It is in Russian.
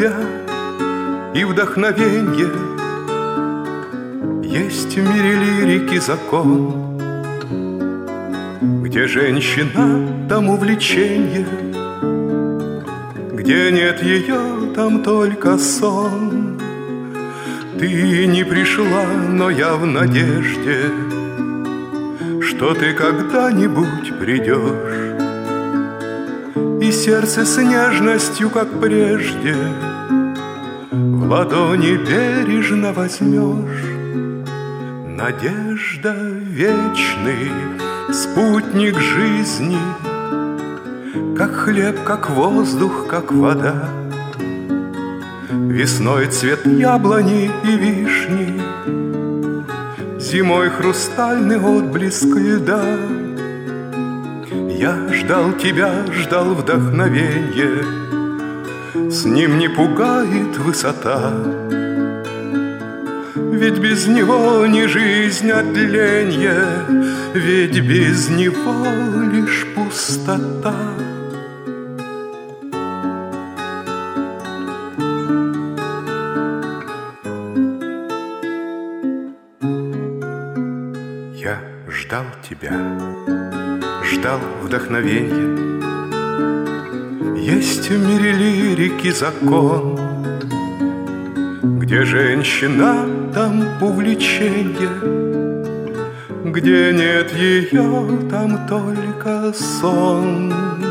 тебя и вдохновенье. Есть в мире лирики закон, где женщина, там увлеченье, где нет ее, там только сон. Ты не пришла, но я в надежде, что ты когда-нибудь придешь, и сердце с нежностью, как прежде, в ладони бережно возьмешь. Надежда — вечный спутник жизни, как хлеб, как воздух, как вода. Весной цвет яблони и вишни, зимой хрустальный отблеск льда. Я ждал тебя, ждал вдохновенья, с ним не пугает высота. Ведь без него не жизнь, а тленье, ведь без него лишь пустота. Я ждал тебя, ждал вдохновенья. Есть в мире лирики закон, где женщина, там увлеченье, где нет ее, там только сон.